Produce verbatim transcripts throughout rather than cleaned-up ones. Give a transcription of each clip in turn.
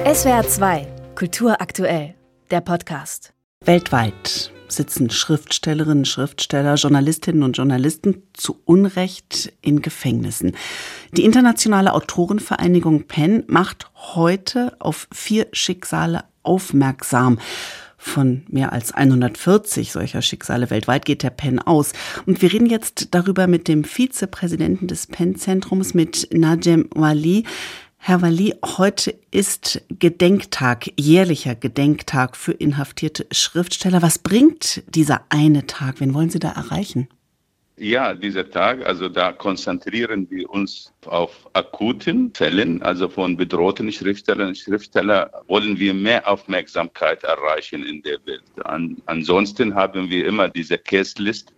S W R zwei, Kultur aktuell, der Podcast. Weltweit sitzen Schriftstellerinnen, Schriftsteller, Journalistinnen und Journalisten zu Unrecht in Gefängnissen. Die internationale Autorenvereinigung PEN macht heute auf vier Schicksale aufmerksam. Von mehr als hundertvierzig solcher Schicksale weltweit geht der PEN aus. Und wir reden jetzt darüber mit dem Vizepräsidenten des PEN-Zentrums, mit Najem Wali. Herr Wali, heute ist Gedenktag, jährlicher Gedenktag für inhaftierte Schriftsteller. Was bringt dieser eine Tag? Wen wollen Sie da erreichen? Ja, dieser Tag, also da konzentrieren wir uns auf akuten Fällen, also von bedrohten Schriftstellern. Schriftsteller wollen wir mehr Aufmerksamkeit erreichen in der Welt. An, ansonsten haben wir immer diese Case-List,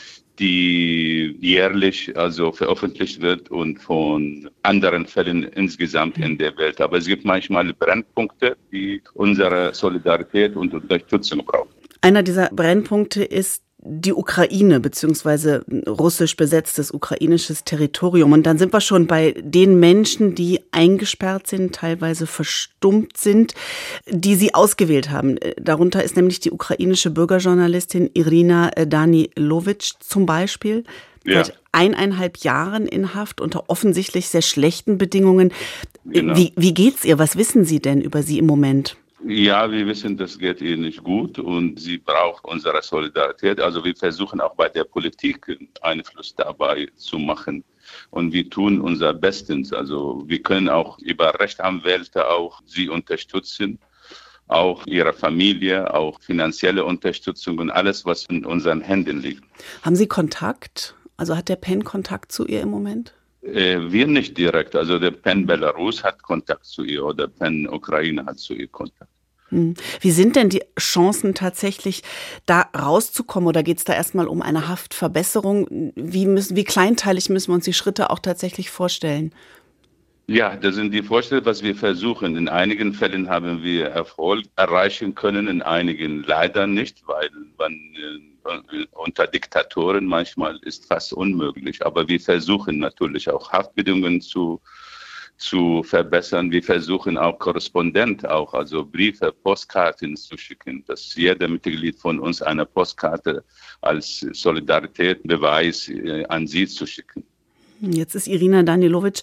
die jährlich also veröffentlicht wird und von anderen Fällen insgesamt in der Welt. Aber es gibt manchmal Brennpunkte, die unsere Solidarität und Unterstützung brauchen. Einer dieser Brennpunkte ist die Ukraine bzw. russisch besetztes ukrainisches Territorium. Und dann sind wir schon bei den Menschen, die eingesperrt sind, teilweise verstummt sind, die Sie ausgewählt haben. Darunter ist nämlich die ukrainische Bürgerjournalistin Irina Danilowitsch zum Beispiel. Ja. Seit eineinhalb Jahren in Haft unter offensichtlich sehr schlechten Bedingungen. Genau. Wie, wie geht's ihr? Was wissen Sie denn über sie im Moment? Ja, wir wissen, das geht ihr nicht gut und sie braucht unsere Solidarität. Also wir versuchen auch bei der Politik Einfluss dabei zu machen und wir tun unser Bestes. Also wir können auch über Rechtsanwälte auch sie unterstützen, auch ihre Familie, auch finanzielle Unterstützung und alles, was in unseren Händen liegt. Haben Sie Kontakt? Also hat der PEN Kontakt zu ihr im Moment? Äh, wir nicht direkt. Also der PEN Belarus hat Kontakt zu ihr oder PEN Ukraine hat zu ihr Kontakt. Wie sind denn die Chancen tatsächlich, da rauszukommen? Oder geht es da erstmal um eine Haftverbesserung? Wie, müssen, wie kleinteilig müssen wir uns die Schritte auch tatsächlich vorstellen? Ja, das sind die Vorstellungen, was wir versuchen. In einigen Fällen haben wir Erfolg erreichen können, in einigen leider nicht, weil man äh, unter Diktatoren manchmal ist fast unmöglich. Aber wir versuchen natürlich auch Haftbedingungen zu zu verbessern. Wir versuchen auch Korrespondent, auch also Briefe, Postkarten zu schicken, dass jeder Mitglied von uns eine Postkarte als Solidaritätsbeweis äh, an sie zu schicken. Jetzt ist Irina Danilowitsch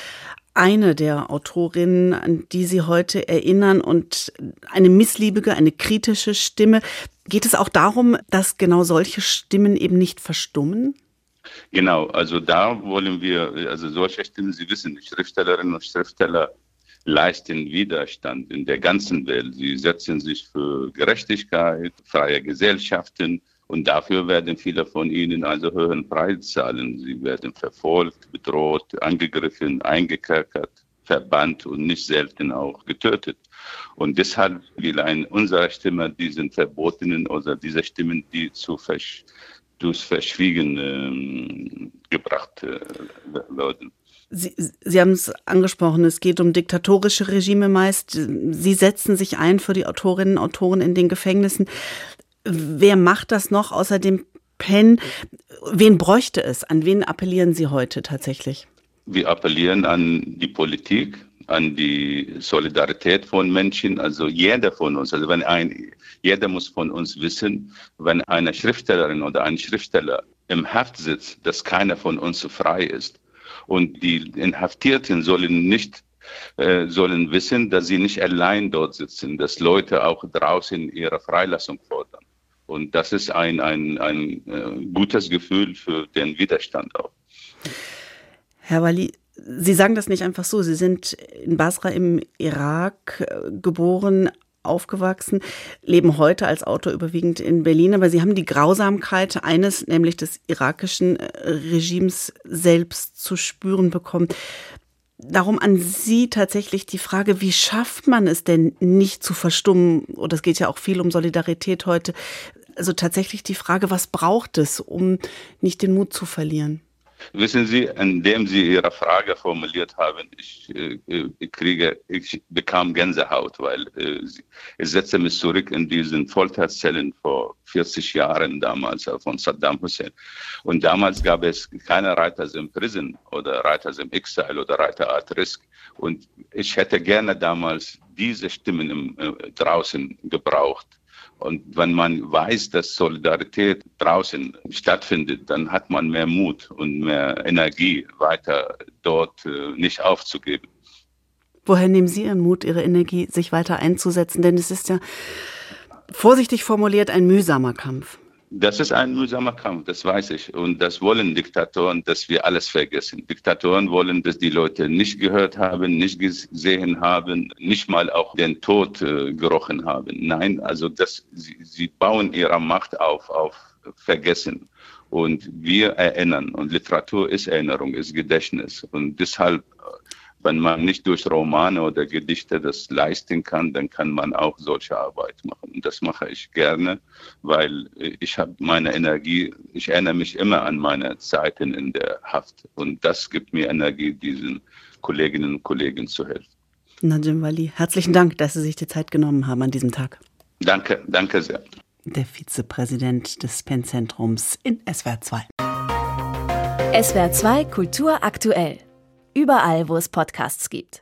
eine der Autorinnen, an die Sie heute erinnern und eine missliebige, eine kritische Stimme. Geht es auch darum, dass genau solche Stimmen eben nicht verstummen? Genau, also da wollen wir, also solche Stimmen, Sie wissen, Schriftstellerinnen und Schriftsteller leisten Widerstand in der ganzen Welt. Sie setzen sich für Gerechtigkeit, freie Gesellschaften und dafür werden viele von ihnen also höheren Preis zahlen. Sie werden verfolgt, bedroht, angegriffen, eingekerkert, verbannt und nicht selten auch getötet. Und deshalb will ein unserer Stimme diesen Verbotenen oder diese Stimmen, die zu versch durchs Verschwiegen ähm, gebracht äh, werden. Sie, Sie haben es angesprochen, es geht um diktatorische Regime meist. Sie setzen sich ein für die Autorinnen und Autoren in den Gefängnissen. Wer macht das noch außer dem PEN? Wen bräuchte es? An wen appellieren Sie heute tatsächlich? Wir appellieren an die Politik, an die Solidarität von Menschen, also jeder von uns, also wenn ein, jeder muss von uns wissen, wenn eine Schriftstellerin oder ein Schriftsteller im Haft sitzt, dass keiner von uns frei ist. Und die Inhaftierten sollen nicht, äh, sollen wissen, dass sie nicht allein dort sitzen, dass Leute auch draußen ihre Freilassung fordern. Und das ist ein, ein, ein äh, gutes Gefühl für den Widerstand auch. Herr Wali, Sie sagen das nicht einfach so. Sie sind in Basra im Irak geboren, aufgewachsen, leben heute als Autor überwiegend in Berlin. Aber Sie haben die Grausamkeit eines, nämlich des irakischen Regimes, selbst zu spüren bekommen. Darum an Sie tatsächlich die Frage, wie schafft man es denn nicht zu verstummen? Oder es geht ja auch viel um Solidarität heute. Also tatsächlich die Frage, was braucht es, um nicht den Mut zu verlieren? Wissen Sie, indem Sie Ihre Frage formuliert haben, ich, äh, ich kriege, ich bekam Gänsehaut, weil äh, ich setze mich zurück in diesen Folterzellen vor vierzig Jahren damals von Saddam Hussein. Und damals gab es keine Writers in Prison oder Writers im Exile oder Writer at Risk. Und ich hätte gerne damals diese Stimmen im, äh, draußen gebraucht. Und wenn man weiß, dass Solidarität draußen stattfindet, dann hat man mehr Mut und mehr Energie, weiter dort äh, nicht aufzugeben. Woher nehmen Sie Ihren Mut, Ihre Energie, sich weiter einzusetzen? Denn es ist ja, vorsichtig formuliert, ein mühsamer Kampf. Das ist ein mühsamer Kampf, das weiß ich. Und das wollen Diktatoren, dass wir alles vergessen. Diktatoren wollen, dass die Leute nicht gehört haben, nicht gesehen haben, nicht mal auch den Tod äh, gerochen haben. Nein, also das, sie, sie bauen ihre Macht auf, auf Vergessen. Und wir erinnern. Und Literatur ist Erinnerung, ist Gedächtnis. Und deshalb, wenn man nicht durch Romane oder Gedichte das leisten kann, dann kann man auch solche Arbeit machen. Und das mache ich gerne, weil ich habe meine Energie, ich erinnere mich immer an meine Zeiten in der Haft. Und das gibt mir Energie, diesen Kolleginnen und Kollegen zu helfen. Najem Wali, herzlichen Dank, dass Sie sich die Zeit genommen haben an diesem Tag. Danke, danke sehr. Der Vizepräsident des PEN-Zentrums in S W R zwei. S W R zwei Kultur aktuell. Überall, wo es Podcasts gibt.